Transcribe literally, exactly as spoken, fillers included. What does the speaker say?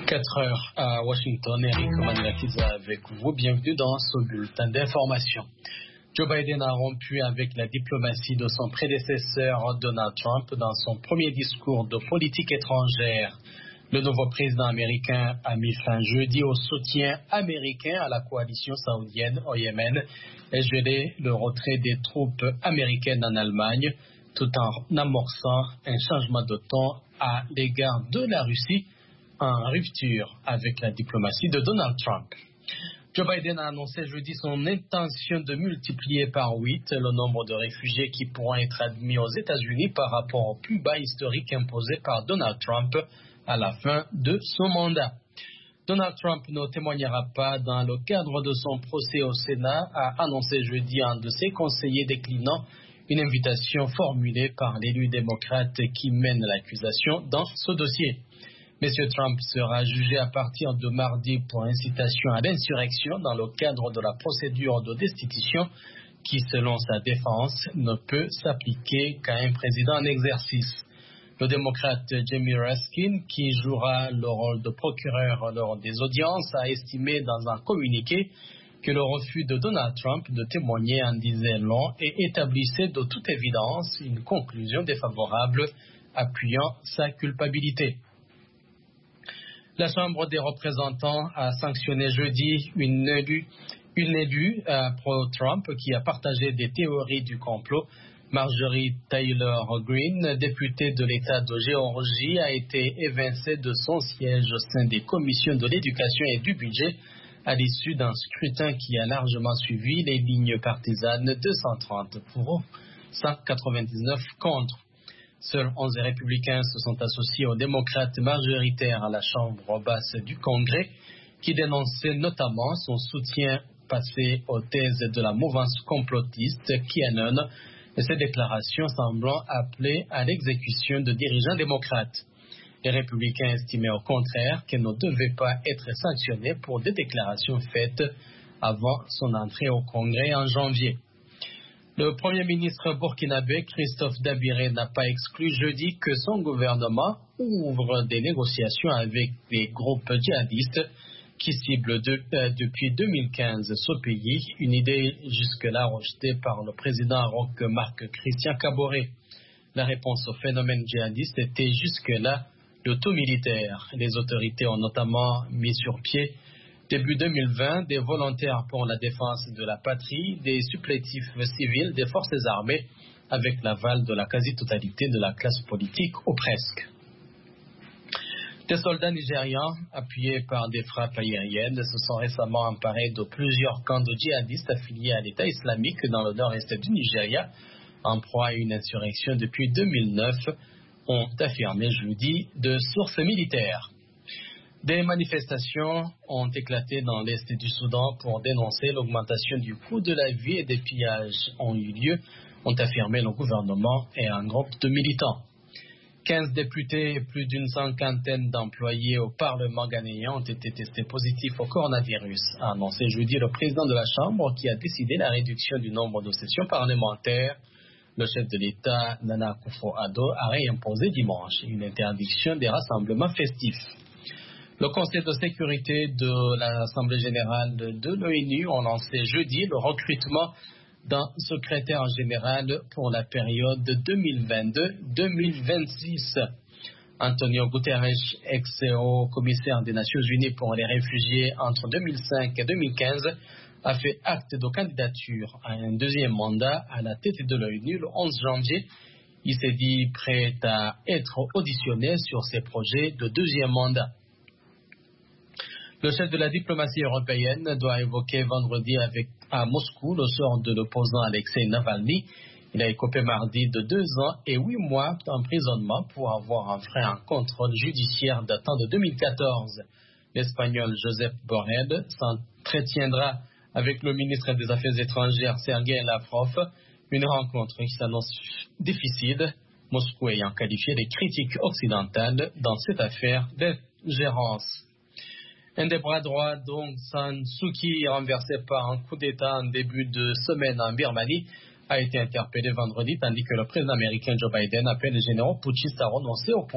quatre heures à Washington, Eric Maniakiza avec vous. Bienvenue dans ce bulletin d'information. Joe Biden a rompu avec la diplomatie de son prédécesseur Donald Trump dans son premier discours de politique étrangère. Le nouveau président américain a mis fin jeudi au soutien américain à la coalition saoudienne au Yémen et gelé le retrait des troupes américaines en Allemagne, tout en amorçant un changement de ton à l'égard de la Russie en rupture avec la diplomatie de Donald Trump. Joe Biden a annoncé jeudi son intention de multiplier par huit le nombre de réfugiés qui pourront être admis aux États-Unis par rapport au plus bas historique imposé par Donald Trump à la fin de son mandat. Donald Trump ne témoignera pas dans le cadre de son procès au Sénat, a annoncé jeudi un de ses conseillers déclinant une invitation formulée par l'élu démocrate qui mène l'accusation dans ce dossier. Monsieur Trump sera jugé à partir de mardi pour incitation à l'insurrection dans le cadre de la procédure de destitution qui, selon sa défense, ne peut s'appliquer qu'à un président en exercice. Le démocrate Jamie Raskin, qui jouera le rôle de procureur lors des audiences, a estimé dans un communiqué que le refus de Donald Trump de témoigner en disait long et établissait de toute évidence une conclusion défavorable appuyant sa culpabilité. La Chambre des représentants a sanctionné jeudi une élue, une élue euh, pro-Trump qui a partagé des théories du complot. Marjorie Taylor Greene, députée de l'État de Géorgie, a été évincée de son siège au sein des commissions de l'éducation et du budget à l'issue d'un scrutin qui a largement suivi les lignes partisanes deux cent trente pour, cent quatre-vingt-dix-neuf contre. Seuls onze républicains se sont associés aux démocrates majoritaires à la Chambre basse du Congrès, qui dénonçaient notamment son soutien passé aux thèses de la mouvance complotiste QAnon et ses déclarations semblant appeler à l'exécution de dirigeants démocrates. Les républicains estimaient au contraire qu'elle ne devait pas être sanctionnée pour des déclarations faites avant son entrée au Congrès en janvier. Le Premier ministre burkinabé Christophe Dabiré n'a pas exclu jeudi que son gouvernement ouvre des négociations avec des groupes djihadistes qui ciblent de, euh, depuis deux mille quinze ce pays, une idée jusque-là rejetée par le président roc Marc Christian Kaboré. La réponse au phénomène djihadiste était jusque-là le tout militaire. Les autorités ont notamment mis sur pied début deux mille vingt, des volontaires pour la défense de la patrie, des supplétifs civils des forces armées, avec l'aval de la quasi-totalité de la classe politique, ou presque. Des soldats nigérians, appuyés par des frappes aériennes, se sont récemment emparés de plusieurs camps de djihadistes affiliés à l'État islamique dans le nord-est du Nigeria, en proie à une insurrection depuis deux mille neuf, ont affirmé jeudi de sources militaires. Des manifestations ont éclaté dans l'est du Soudan pour dénoncer l'augmentation du coût de la vie et des pillages ont eu lieu, ont affirmé le gouvernement et un groupe de militants. quinze députés et plus d'une cinquantaine d'employés au Parlement ghanéen ont été testés positifs au coronavirus, a annoncé jeudi le président de la Chambre qui a décidé la réduction du nombre de sessions parlementaires. Le chef de l'État, Nana Akufo-Addo, a réimposé dimanche une interdiction des rassemblements festifs. Le Conseil de sécurité de l'Assemblée générale de l'ONU a lancé jeudi le recrutement d'un secrétaire général pour la période deux mille vingt-deux à deux mille vingt-six. Antonio Guterres, ex-haut commissaire des Nations Unies pour les réfugiés entre deux mille cinq et deux mille quinze, a fait acte de candidature à un deuxième mandat à la tête de l'ONU le onze janvier. Il s'est dit prêt à être auditionné sur ses projets de deuxième mandat. Le chef de la diplomatie européenne doit évoquer vendredi avec, à Moscou le sort de l'opposant Alexei Navalny. Il a écopé mardi de deux ans et huit mois d'emprisonnement pour avoir enfreint un contrôle judiciaire datant de deux mille quatorze. L'Espagnol Josep Borrell s'entretiendra avec le ministre des Affaires étrangères Sergei Lavrov, une rencontre qui s'annonce difficile, Moscou ayant qualifié les critiques occidentales dans cette affaire d'ingérence. Un des bras droits d'Aung San Suu Kyi, renversé par un coup d'État en début de semaine en Birmanie, a été interpellé vendredi, tandis que le président américain Joe Biden appelle les généraux putschistes à renoncer au pouvoir.